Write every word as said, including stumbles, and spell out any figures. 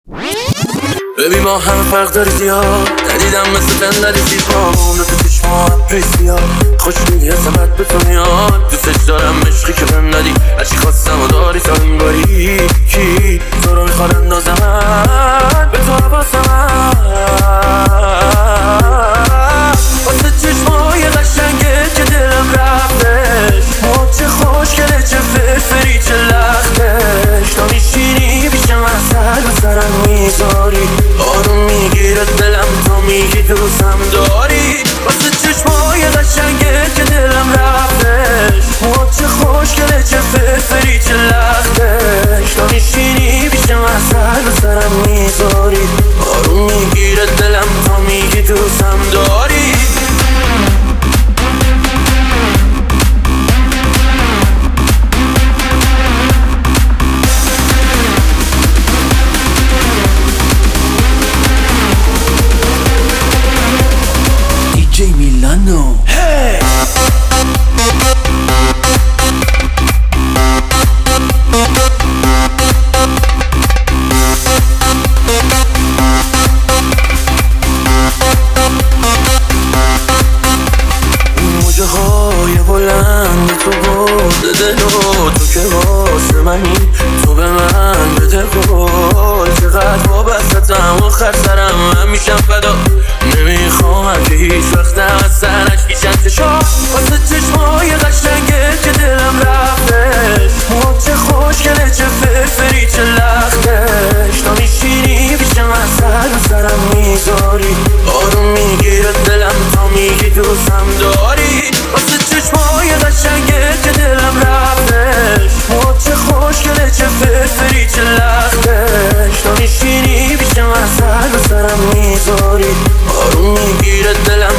ببین ما هم فرق داری زیاد، ندیدم مثل بندری زیبا اون تو چشما ابری زیاد، خوشبینی عظمت به تو میاد، دوستش دارم عشقی که بهم ندی، هرچی خواستم و داری تا این باری کی تو رو میخواد اندازم به تو حواسم واسه چشمای قشنگه که دلم رفتش، چه خوشگله چه فرفری چه لختش، تا میشینی پیشم اثر به سرم میذاری، آروم میگیره دلم تا میگی دوستم داری، واسه چشمای قشنگه که دلم رفتش، چه خوشگله چه فرفری چه لختش، تا میشینی پیشم اثر به سرم میذاری، آروم میگیره دلم تا میگی دوستم داری. دی میلانو Hey! موجه های بلند تو برده دل و تو که واسه منی، تو به من بده قول، چقدر وابستم آخر سرم من میشم فدا، نمیخوام که هیچ وقت از سرش بیشن چشا، واسه چشمای قشنگه که دلم رفتش، چه خوشگله چه فرفری چه لختش، تا میشینی پیشم اثر به سرم میذاری، آروم میگیره دلم تا میگی دوستم داری، واسه چشمای قشنگه که دلم رفتش، چه خوشگله چه فرفری چه لختش، تا میشینی پیشم اثر به سرم میذاری، آروم میگیره دلم